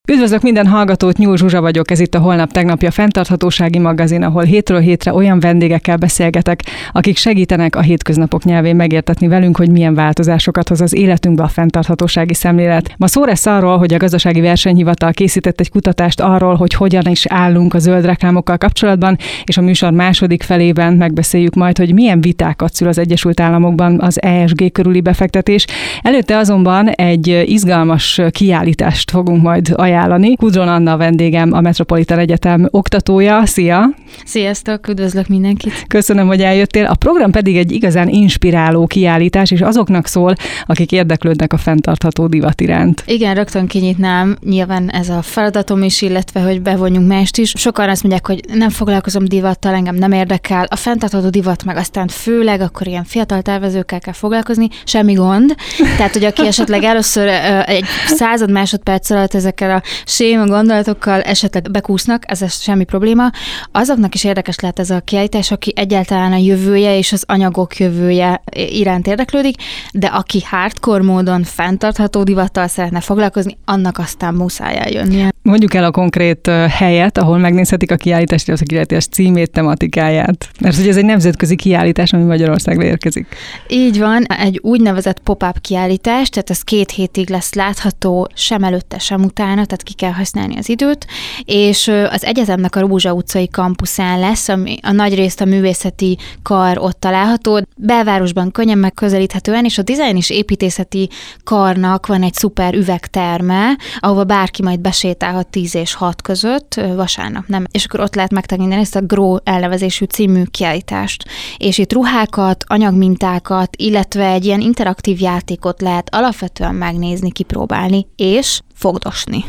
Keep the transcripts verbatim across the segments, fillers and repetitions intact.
Üdvözlök minden hallgatót, Nyúl Zsuzsa vagyok, ez itt a Holnap tegnapja fenntarthatósági magazin, ahol hétről hétre olyan vendégekkel beszélgetek, akik segítenek a hétköznapok nyelvén megértetni velünk, hogy milyen változásokat hoz az életünkbe a fenntarthatósági szemlélet. Ma szó lesz arról, hogy a Gazdasági Versenyhivatal készített egy kutatást arról, hogy hogyan is állunk a zöld reklámokkal kapcsolatban, és a műsor második felében megbeszéljük majd, hogy milyen vitákat szül az Egyesült Államokban az E S G körüli befektetés. Előtte azonban egy izgalmas kiállítást fogunk majd ajánlani. Kudron Anna a vendégem, a Metropolitan Egyetem oktatója. Szia! Sziasztok, üdvözlök mindenkit! Köszönöm, hogy eljöttél. A program pedig egy igazán inspiráló kiállítás, és azoknak szól, akik érdeklődnek a fenntartható divat iránt. Igen, rögtön kinyitnám, nyilván ez a feladatom is, illetve, hogy bevonjunk mást is. Sokan azt mondják, hogy nem foglalkozom divattal, engem nem érdekel. A fenntartható divat meg aztán főleg akkor ilyen fiatal tervezőkkel kell foglalkozni, semmi gond. Tehát, hogy aki esetleg először egy század másodperc alatt ezekkel a séma gondolatokkal esetleg bekúsznak, ez semmi probléma. Azoknak is érdekes lehet ez a kiállítás, aki egyáltalán a jövője és az anyagok jövője iránt érdeklődik, de aki hardcore módon fenntartható divattal szeretne foglalkozni, annak aztán muszáj eljönnie. Mondjuk el a konkrét helyet, ahol megnézhetik a kiállítást, illetve a kiállítás címét, tematikáját. Mert hogy ez egy nemzetközi kiállítás, ami Magyarországra érkezik. Így van, egy úgynevezett pop-up kiállítás, tehát ez két hétig lesz látható, sem előtte, sem utána, tehát ki kell használni az időt, és az egyetemnek a Rózsa utcai kampuszán lesz, ami a nagyrészt a művészeti kar ott található, belvárosban könnyen megközelíthetően, és a dizájn és építészeti karnak van egy szuper üvegterme, ahova bárki majd besétálhat tíz és hat között, vasárnap nem, és akkor ott lehet megtekinteni ezt a Grow elnevezésű című kiállítást. És itt ruhákat, anyagmintákat, illetve egy ilyen interaktív játékot lehet alapvetően megnézni, kipróbálni, és fogdosni.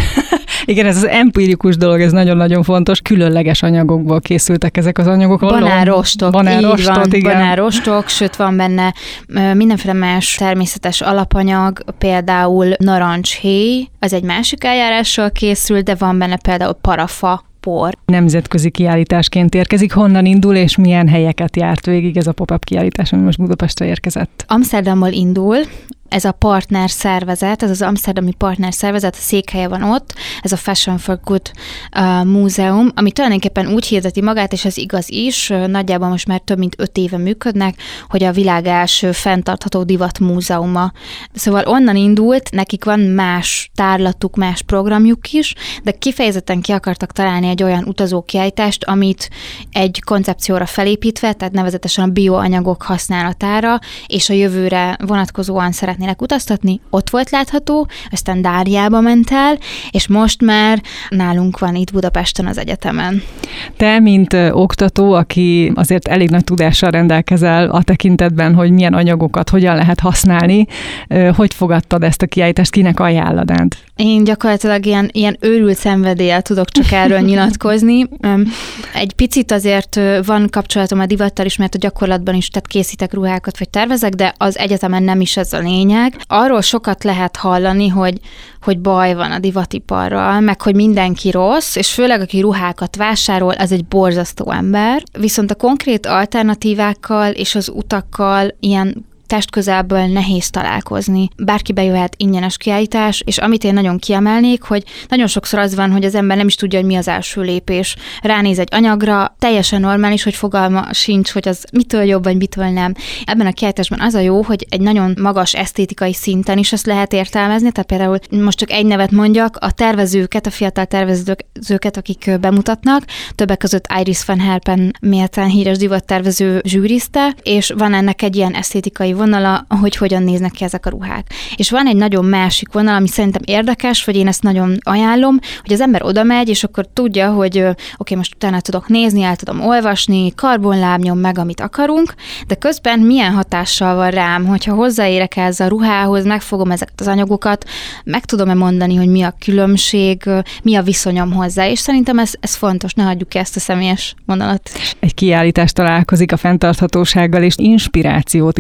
Igen, ez az empirikus dolog, ez nagyon-nagyon fontos. Különleges anyagokból készültek ezek az anyagok. Banánrostok, Banánrostot, így van, igen. banánrostok, sőt van benne mindenféle más természetes alapanyag, például narancshéj, az egy másik eljárással készül, de van benne például parafa, por. Nemzetközi kiállításként érkezik. Honnan indul, és milyen helyeket járt végig ez a pop-up kiállítás, ami most Budapestre érkezett? Amsterdamból indul. Ez a partner szervezet, ez az amszterdami partner szervezet, a székhelye van ott, ez a Fashion for Good uh, múzeum, ami tulajdonképpen úgy hirdeti magát, és ez igaz is, nagyjából most már több mint öt éve működnek, hogy a világ első fenntartható divat múzeuma. Szóval onnan indult, nekik van más tárlatuk, más programjuk is, de kifejezetten ki akartak találni egy olyan utazókiállítást, amit egy koncepcióra felépítve, tehát nevezetesen a bioanyagok használatára, és a jövőre vonatkozóan szeretnének utaztatni, ott volt látható, aztán Dáriába ment el, és most már nálunk van itt Budapesten az egyetemen. Te, mint oktató, aki azért elég nagy tudással rendelkezel a tekintetben, hogy milyen anyagokat hogyan lehet használni, hogy fogadtad ezt a kiállítást, kinek ajánlanád? Én gyakorlatilag ilyen, ilyen őrült szenvedéllyel tudok csak erről nyilatkozni. Egy picit azért van kapcsolatom a divattal is, mert a gyakorlatban is tehát készítek ruhákat, vagy tervezek, de az egyetemen nem is ez a lényeg. Arról sokat lehet hallani, hogy, hogy baj van a divatiparral, meg hogy mindenki rossz, és főleg aki ruhákat vásárol, az egy borzasztó ember. Viszont a konkrét alternatívákkal és az utakkal ilyen testközelből nehéz találkozni. Bárki bejöhet, ingyenes kiállítás, és amit én nagyon kiemelnék, hogy nagyon sokszor az van, hogy az ember nem is tudja, hogy mi az első lépés. Ránéz egy anyagra, teljesen normális, hogy fogalma sincs, hogy az mitől jobb, vagy mitől nem. Ebben a kiállításban az a jó, hogy egy nagyon magas esztétikai szinten is ezt lehet értelmezni, tehát például most csak egy nevet mondjak, a tervezőket, a fiatal tervezőket, akik bemutatnak, többek között Iris van Herpen méltán híres divattervező zsűrizte, és van ennek egy ilyen esztétikai vonala, hogy hogyan néznek ki ezek a ruhák. És van egy nagyon másik vonal, ami szerintem érdekes, vagy én ezt nagyon ajánlom, hogy az ember oda megy, és akkor tudja, hogy oké, okay, most utána tudok nézni, el tudom olvasni, karbonlábnyom meg, amit akarunk, de közben milyen hatással van rám, hogyha hozzáérek ez a ruhához, megfogom ezeket az anyagokat, meg tudom-e mondani, hogy mi a különbség, mi a viszonyom hozzá, és szerintem ez, ez fontos, ne hagyjuk ki ezt a személyes vonalat. Egy kiállítás találkozik a fenntarthatósággal, és inspirációt is adhat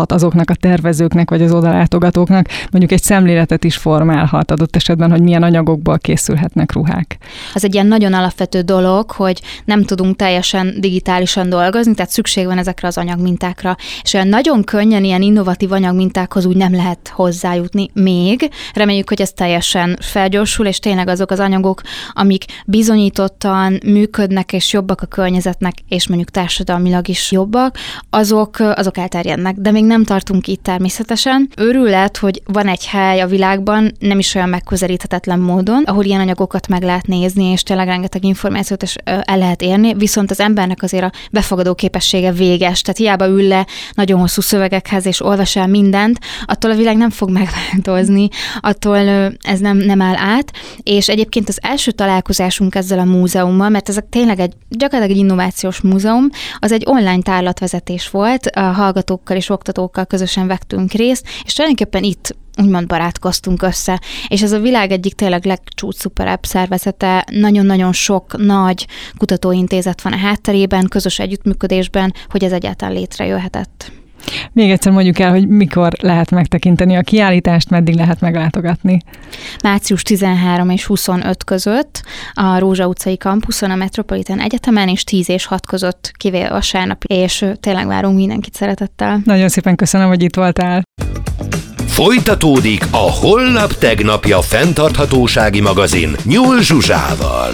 adhat azoknak a tervezőknek vagy az odalátogatóknak, mondjuk egy szemléletet is formálhat adott esetben, hogy milyen anyagokból készülhetnek ruhák. Az egy ilyen nagyon alapvető dolog, hogy nem tudunk teljesen digitálisan dolgozni, tehát szükség van ezekre az anyagmintákra. És olyan nagyon könnyen ilyen innovatív anyagmintákhoz úgy nem lehet hozzájutni még. Reméljük, hogy ez teljesen felgyorsul, és tényleg azok az anyagok, amik bizonyítottan működnek, és jobbak a környezetnek, és mondjuk társadalmilag is jobbak, azok, azok elterjednek. De még nem tartunk itt természetesen. Őrület, hogy van egy hely a világban, nem is olyan megközelíthetetlen módon, ahol ilyen anyagokat meg lehet nézni, és tényleg rengeteg információt is el lehet érni, viszont az embernek azért a befogadó képessége véges, tehát hiába ül le nagyon hosszú szövegekhez, és olvas el mindent, attól a világ nem fog megváltozni, attól ez nem, nem áll át, és egyébként az első találkozásunk ezzel a múzeummal, mert ez tényleg egy, gyakorlatilag egy innovációs múzeum, az egy online tárlatvezetés volt, a hallgatókkal és oktatókkal közösen vettünk részt, és tulajdonképpen itt úgymond barátkoztunk össze, és ez a világ egyik tényleg legcsúcsszuperebb szervezete, nagyon-nagyon sok nagy kutatóintézet van a hátterében, közös együttműködésben, hogy ez egyáltalán létrejöhetett. Még egyszer mondjuk el, hogy mikor lehet megtekinteni a kiállítást, meddig lehet meglátogatni. március tizenharmadika és huszonötödike között a Rózsa utcai kampuszon, a Metropolitan Egyetemen, és tíz és hat között, kivéve vasárnap, és tényleg várunk mindenkit szeretettel. Nagyon szépen köszönöm, hogy itt voltál. Folytatódik a Holnap Tegnapja fenntarthatósági magazin Nyúl Zsuzsával.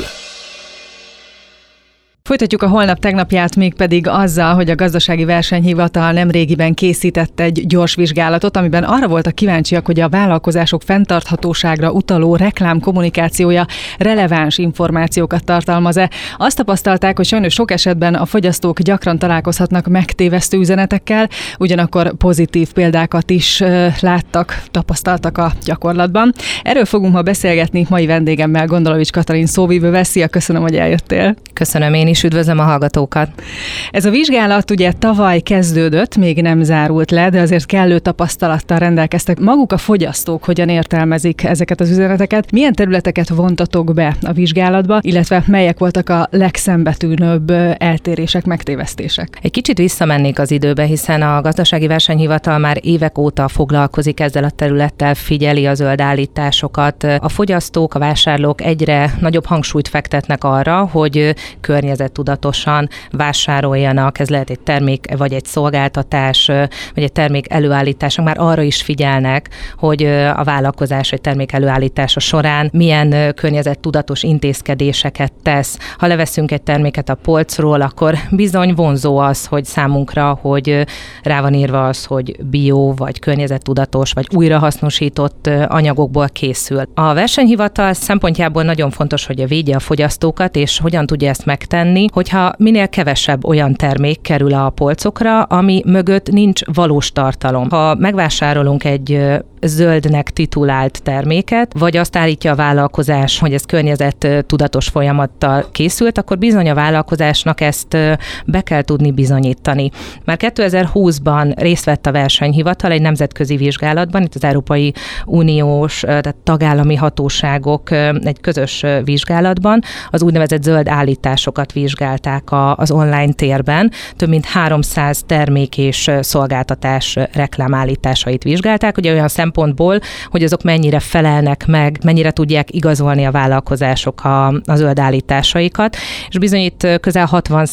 Folytatjuk a Holnap tegnapját mégpedig azzal, hogy a Gazdasági Versenyhivatal nemrégiben készített egy gyors vizsgálatot, amiben arra voltak kíváncsiak, hogy a vállalkozások fenntarthatóságra utaló reklám kommunikációja releváns információkat tartalmaz-e. Azt tapasztalták, hogy sajnos sok esetben a fogyasztók gyakran találkozhatnak megtévesztő üzenetekkel, ugyanakkor pozitív példákat is láttak, tapasztaltak a gyakorlatban. Erről fogunk ma beszélgetni mai vendégemmel, Gondolovics Katalin szóvivővel. Szia, köszönöm, hogy eljöttél. Köszönöm én is. Üdvözlöm a hallgatókat. Ez a vizsgálat ugye tavaly kezdődött, még nem zárult le, de azért kellő tapasztalattal rendelkeztek. Maguk a fogyasztók hogyan értelmezik ezeket az üzeneteket? Milyen területeket vontatok be a vizsgálatba, illetve melyek voltak a legszembetűnőbb eltérések, megtévesztések? Egy kicsit visszamennék az időbe, hiszen a Gazdasági Versenyhivatal már évek óta foglalkozik ezzel a területtel, figyeli a zöld állításokat. A fogyasztók, a vásárlók egyre nagyobb hangsúlyt fektetnek arra, hogy környezet tudatosan vásároljanak, ez lehet egy termék, vagy egy szolgáltatás, vagy egy termék előállítása, már arra is figyelnek, hogy a vállalkozás egy termék előállítása során milyen környezettudatos intézkedéseket tesz. Ha leveszünk egy terméket a polcról, akkor bizony vonzó az, hogy számunkra, hogy rá van írva az, hogy bio, vagy környezettudatos, vagy újrahasznosított anyagokból készül. A versenyhivatal szempontjából nagyon fontos, hogy védje a fogyasztókat, és hogyan tudja ezt megtenni, hogyha minél kevesebb olyan termék kerül a polcokra, ami mögött nincs valós tartalom. Ha megvásárolunk egy zöldnek titulált terméket, vagy azt állítja a vállalkozás, hogy ez környezettudatos folyamattal készült, akkor bizony a vállalkozásnak ezt be kell tudni bizonyítani. Már kétezer-húszban részt vett a versenyhivatal egy nemzetközi vizsgálatban, itt az Európai Uniós, tehát tagállami hatóságok egy közös vizsgálatban az úgynevezett zöld állításokat vizsgálták az online térben. Több mint háromszáz termék és szolgáltatás reklámállításait vizsgálták, ugye olyan szempontból, hogy azok mennyire felelnek meg, mennyire tudják igazolni a vállalkozások a, a zöld állításaikat, és bizony itt közel hatvan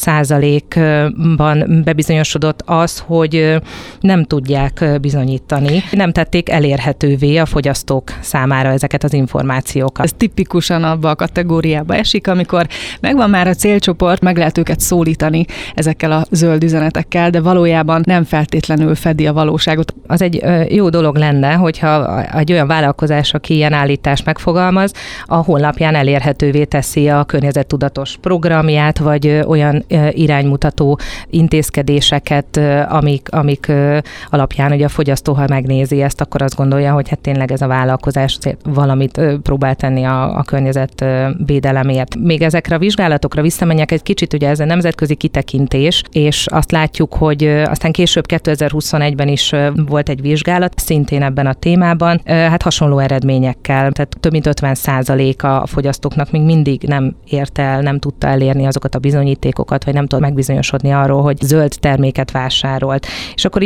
százalékban bebizonyosodott az, hogy nem tudják bizonyítani, nem tették elérhetővé a fogyasztók számára ezeket az információkat. Ez tipikusan abba a kategóriába esik, amikor megvan már a célcsoport, meg lehet őket szólítani ezekkel a zöld üzenetekkel, de valójában nem feltétlenül fedi a valóságot. Az egy jó dolog lenne, hogyha egy olyan vállalkozás, aki ilyen állítást megfogalmaz, a honlapján elérhetővé teszi a környezettudatos programját, vagy olyan iránymutató intézkedéseket, amik, amik alapján ugye a fogyasztó, ha megnézi ezt, akkor azt gondolja, hogy hát tényleg ez a vállalkozás valamit próbál tenni a, a környezet védelemért. Még ezekre a vizsgálatokra visszamenjek egy kicsit, ugye ez a nemzetközi kitekintés, és azt látjuk, hogy aztán később kétezer-huszonegyben is volt egy vizsgálat, szintén ebben a témában, hát hasonló eredményekkel, tehát több mint ötven százalék a fogyasztóknak még mindig nem ért el, nem tudta elérni azokat a bizonyítékokat, vagy nem tud megbizonyosodni arról, hogy zöld terméket vásárolt. És akkor itt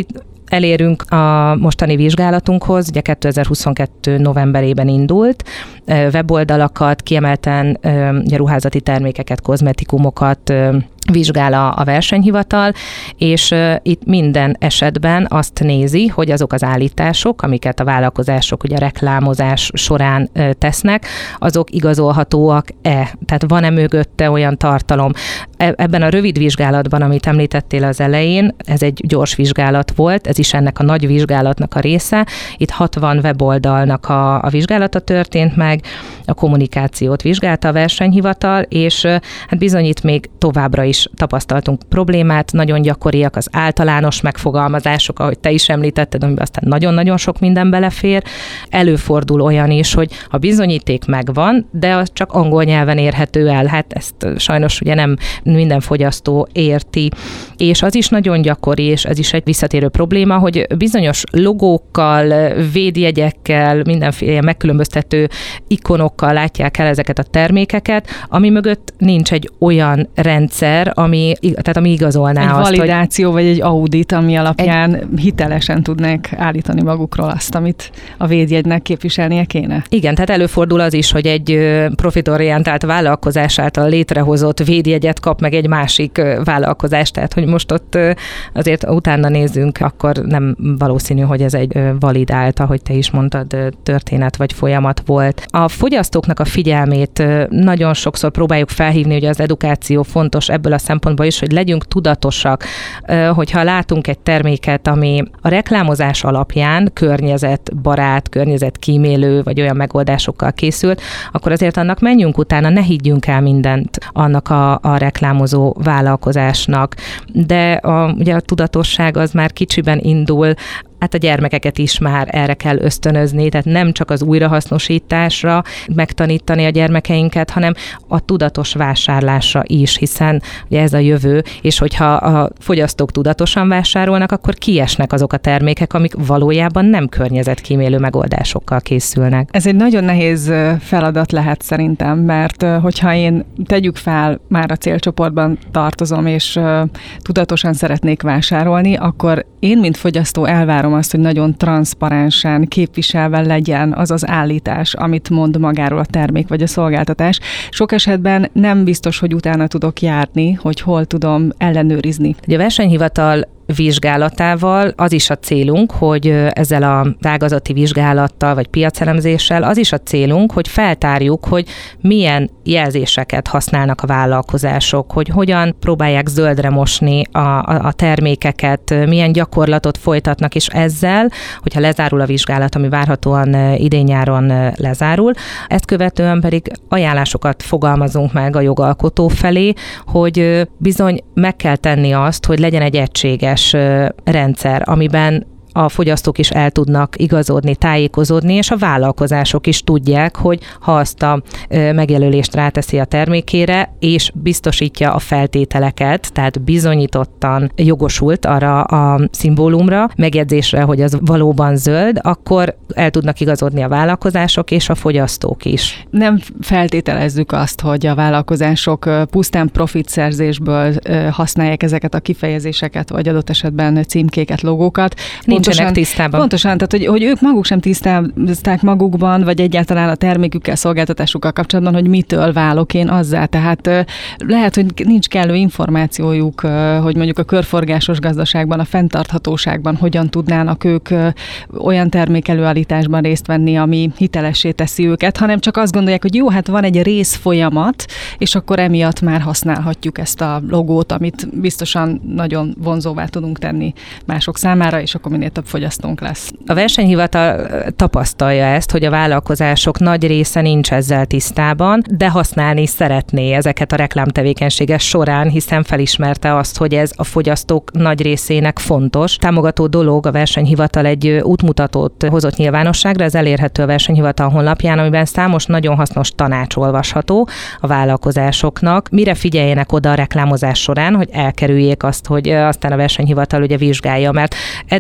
elérünk a mostani vizsgálatunkhoz, ugye kétezer-huszonkettő novemberében indult, weboldalakat, kiemelten ugye, ruházati termékeket, kozmetikumokat vizsgál a, a versenyhivatal, és uh, itt minden esetben azt nézi, hogy azok az állítások, amiket a vállalkozások ugye a reklámozás során uh, tesznek, azok igazolhatóak-e? Tehát van-e mögötte olyan tartalom? E- ebben a rövid vizsgálatban, amit említettél az elején, ez egy gyors vizsgálat volt, ez is ennek a nagy vizsgálatnak a része. Itt hatvan weboldalnak a, a vizsgálata történt meg, a kommunikációt vizsgálta a versenyhivatal, és uh, hát bizony itt még továbbra is tapasztaltunk problémát, nagyon gyakoriak az általános megfogalmazások, ahogy te is említetted, amiben aztán nagyon-nagyon sok minden belefér. Előfordul olyan is, hogy a bizonyíték megvan, de az csak angol nyelven érhető el. Hát ezt sajnos ugye nem minden fogyasztó érti. És az is nagyon gyakori, és ez is egy visszatérő probléma, hogy bizonyos logókkal, védjegyekkel, mindenféle megkülönböztető ikonokkal látják el ezeket a termékeket, ami mögött nincs egy olyan rendszer, ami, tehát ami igazolná egy azt, validáció, hogy... vagy egy audit, ami alapján egy... hitelesen tudnák állítani magukról azt, amit a védjegynek képviselnie kéne. Igen, tehát előfordul az is, hogy egy profitorientált vállalkozás által létrehozott védjegyet kap meg egy másik vállalkozás, tehát hogy most ott azért utána nézzünk, akkor nem valószínű, hogy ez egy validált, ahogy te is mondtad, történet vagy folyamat volt. A fogyasztóknak a figyelmét nagyon sokszor próbáljuk felhívni, hogy az edukáció fontos ebből a szempontból is, hogy legyünk tudatosak, hogyha látunk egy terméket, ami a reklámozás alapján környezetbarát, környezetkímélő, vagy olyan megoldásokkal készült, akkor azért annak menjünk utána, ne higgyünk el mindent annak a, a reklámozó vállalkozásnak. De a, ugye a tudatosság az már kicsiben indul, hát a gyermekeket is már erre kell ösztönözni, tehát nem csak az újrahasznosításra megtanítani a gyermekeinket, hanem a tudatos vásárlásra is, hiszen ugye ez a jövő, és hogyha a fogyasztók tudatosan vásárolnak, akkor kiesnek azok a termékek, amik valójában nem környezetkímélő megoldásokkal készülnek. Ez egy nagyon nehéz feladat lehet szerintem, mert hogyha én tegyük fel, már a célcsoportban tartozom, és tudatosan szeretnék vásárolni, akkor én, mint fogyasztó elvárom azt, hogy nagyon transzparensen képviselve legyen az az állítás, amit mond magáról a termék vagy a szolgáltatás. Sok esetben nem biztos, hogy utána tudok járni, hogy hol tudom ellenőrizni. Ugye a versenyhivatal vizsgálatával az is a célunk, hogy ezzel a ágazati vizsgálattal vagy piacelemzéssel az is a célunk, hogy feltárjuk, hogy milyen jelzéseket használnak a vállalkozások, hogy hogyan próbálják zöldre mosni a, a, a termékeket, milyen gyakorlatot folytatnak, és ezzel, hogyha lezárul a vizsgálat, ami várhatóan idén-nyáron lezárul, ezt követően pedig ajánlásokat fogalmazunk meg a jogalkotó felé, hogy bizony meg kell tenni azt, hogy legyen egy egységes rendszer, amiben a fogyasztók is el tudnak igazodni, tájékozódni, és a vállalkozások is tudják, hogy ha azt a megjelölést ráteszi a termékére, és biztosítja a feltételeket, tehát bizonyítottan jogosult arra a szimbólumra, megjegyzésre, hogy az valóban zöld, akkor el tudnak igazodni a vállalkozások és a fogyasztók is. Nem feltételezzük azt, hogy a vállalkozások pusztán profitszerzésből használják ezeket a kifejezéseket, vagy adott esetben címkéket, logókat. Nincsenek tisztában. Pontosan, tehát hogy, hogy ők maguk sem tisztázták magukban, vagy egyáltalán a termékükkel, szolgáltatásukkal kapcsolatban, hogy mitől válok én azzá. Tehát lehet, hogy nincs kellő információjuk, hogy mondjuk a körforgásos gazdaságban, a fenntarthatóságban hogyan tudnának ők olyan termékelőállításban részt venni, ami hitelessé teszi őket, hanem csak azt gondolják, hogy jó, hát van egy részfolyamat, és akkor emiatt már használhatjuk ezt a logót, amit biztosan nagyon vonzóvá tudunk tenni mások számára, és akkor minél több fogyasztónk lesz. A versenyhivatal tapasztalja ezt, hogy a vállalkozások nagy része nincs ezzel tisztában, de használni szeretné ezeket a reklámtevékenységek során, hiszen felismerte azt, hogy ez a fogyasztók nagy részének fontos. Támogató dolog, a versenyhivatal egy útmutatót hozott nyilvánosságra, ez elérhető a versenyhivatal honlapján, amiben számos nagyon hasznos tanács olvasható a vállalkozásoknak. Mire figyeljenek oda a reklámozás során, hogy elkerüljék azt, hogy aztán a versenyhivatal ugye vizsgálja, mert edukál a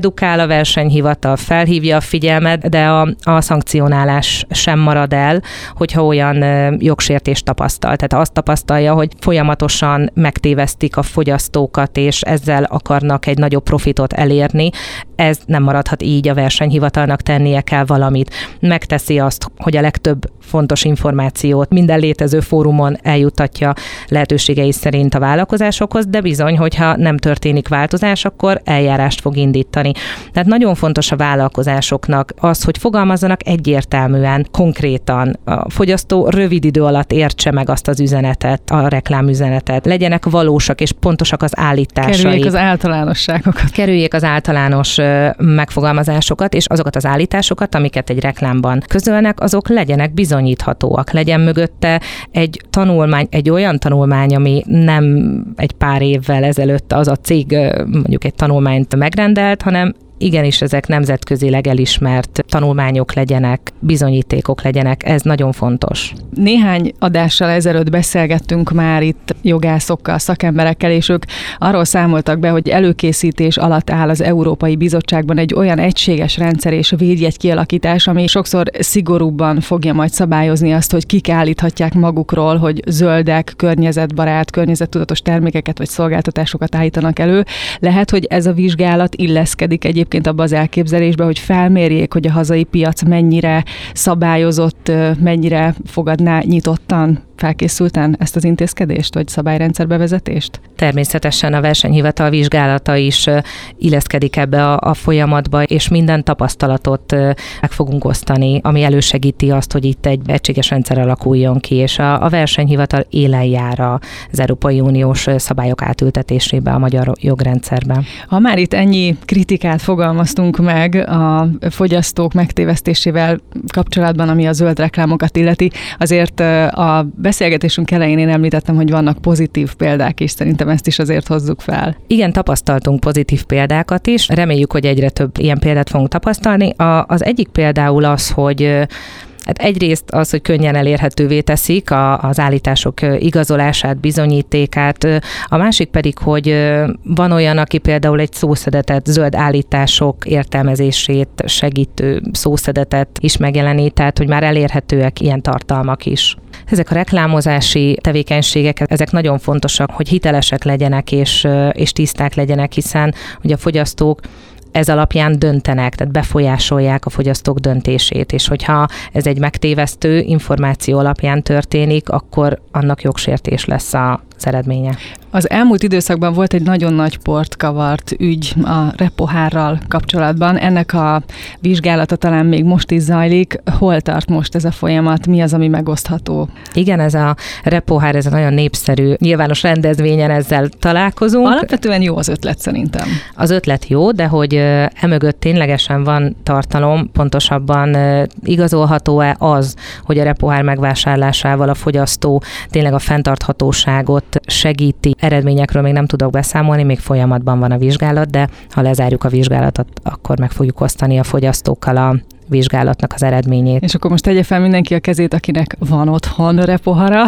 a versenyhivatal, felhívja a figyelmet, de a, a szankcionálás sem marad el, hogyha olyan jogsértést tapasztal. Tehát azt tapasztalja, hogy folyamatosan megtévesztik a fogyasztókat, és ezzel akarnak egy nagyobb profitot elérni. Ez nem maradhat így, a versenyhivatalnak tennie kell valamit. Megteszi azt, hogy a legtöbb fontos információt minden létező fórumon eljuttatja lehetőségei szerint a vállalkozásokhoz, de bizony, hogyha nem történik változás, akkor eljárást fog indítani. Tehát nagyon fontos a vállalkozásoknak az, hogy fogalmazzanak egyértelműen, konkrétan. A fogyasztó rövid idő alatt értse meg azt az üzenetet, a reklámüzenetet. Legyenek valósak és pontosak az állításai. Kerüljék az általánosságokat. Kerüljék az általános megfogalmazásokat, és azokat az állításokat, amiket egy reklámban közölnek, azok legyenek bizonyíthatóak. Legyen mögötte egy tanulmány, egy olyan tanulmány, ami nem egy pár évvel ezelőtt az a cég mondjuk egy tanulmányt megrendelt, hanem igenis ezek nemzetközileg elismert tanulmányok legyenek, bizonyítékok legyenek, ez nagyon fontos. Néhány adással ezelőtt beszélgettünk már itt jogászokkal, szakemberekkel, és ők arról számoltak be, hogy előkészítés alatt áll az Európai Bizottságban egy olyan egységes rendszer és védjegy kialakítás, ami sokszor szigorúbban fogja majd szabályozni azt, hogy kik állíthatják magukról, hogy zöldek, környezetbarát, környezettudatos termékeket vagy szolgáltatásokat állítanak elő. Lehet, hogy ez a vizsgálat illeszkedik egyébként abba az elképzelésbe, hogy felmérjék, hogy a hazai piac mennyire szabályozott, mennyire fogadná nyitottan, felkészülten ezt az intézkedést, vagy szabályrendszer bevezetést? Természetesen a versenyhivatal vizsgálata is illeszkedik ebbe a, a folyamatba, és minden tapasztalatot meg fogunk osztani, ami elősegíti azt, hogy itt egy egységes rendszer alakuljon ki, és a, a versenyhivatal élen jár az Európai Uniós szabályok átültetésébe a magyar jogrendszerben. Ha már itt ennyi kritikát fogalmaztunk meg a fogyasztók megtévesztésével kapcsolatban, ami a zöld reklámokat illeti, azért a beszélgetésünk elején én említettem, hogy vannak pozitív példák is, szerintem ezt is azért hozzuk fel. Igen, tapasztaltunk pozitív példákat is, reméljük, hogy egyre több ilyen példát fogunk tapasztalni. A, az egyik például az, hogy hát egyrészt az, hogy könnyen elérhetővé teszik a, az állítások igazolását, bizonyítékát, a másik pedig, hogy van olyan, aki például egy szószedetet, zöld állítások értelmezését segítő szószedetet is megjelenít, tehát hogy már elérhetőek ilyen tartalmak is. Ezek a reklámozási tevékenységek, ezek nagyon fontosak, hogy hitelesek legyenek és, és tiszták legyenek, hiszen hogy a fogyasztók ez alapján döntenek, tehát befolyásolják a fogyasztók döntését, és hogyha ez egy megtévesztő információ alapján történik, akkor annak jogsértés lesz a az eredménye. Az elmúlt időszakban volt egy nagyon nagy port kavart ügy a repohárral kapcsolatban. Ennek a vizsgálata talán még most is zajlik. Hol tart most ez a folyamat? Mi az, ami megosztható? Igen, ez a repohár, ez a nagyon népszerű nyilvános rendezvényen ezzel találkozunk. Alapvetően jó az ötlet szerintem. Az ötlet jó, de hogy emögött ténylegesen van tartalom, pontosabban igazolható-e az, hogy a repohár megvásárlásával a fogyasztó tényleg a fenntarthatóságot segíti. Eredményekről még nem tudok beszámolni, még folyamatban van a vizsgálat, de ha lezárjuk a vizsgálatot, akkor meg fogjuk osztani a fogyasztókkal a vizsgálatnak az eredményét. És akkor most tegye fel mindenki a kezét, akinek van otthon repohara.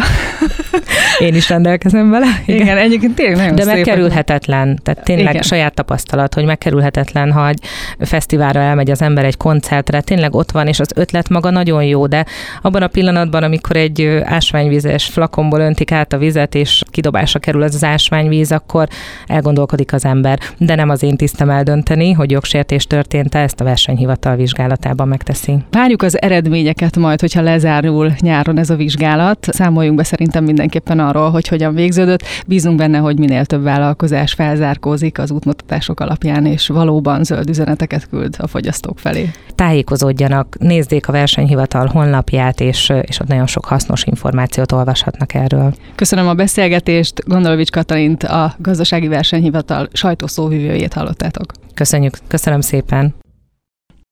Én is rendelkezem vele. Igen, Igen egyébként tényleg nagyon De szép. megkerülhetetlen, tehát tényleg Igen. saját tapasztalat, hogy megkerülhetetlen, ha egy fesztiválra elmegy az ember, egy koncertre, tényleg ott van, és az ötlet maga nagyon jó, de abban a pillanatban, amikor egy ásványvízes flakonból öntik át a vizet, és kidobásra kerül az az ásványvíz, akkor elgondolkodik az ember. De nem az én tisztem eldönteni, hogy jogsértés történt-e, ezt a versenyhivatal vizsgálatában megteszi. Várjuk az eredményeket majd, hogyha lezárul nyáron ez a vizsgálat. Számoljunk be szerintem mindenképpen arról, hogy hogyan végződött. Bízunk benne, hogy minél több vállalkozás felzárkózik az útmutatások alapján, és valóban zöld üzeneteket küld a fogyasztók felé. Tájékozódjanak, nézzék a versenyhivatal honlapját, és, és ott nagyon sok hasznos információt olvashatnak erről. Köszönöm a beszélgetést. Gondolovics Katalint, a Gazdasági Versenyhivatal sajtószóvivőjét hallottátok. Köszönjük, köszönöm szépen.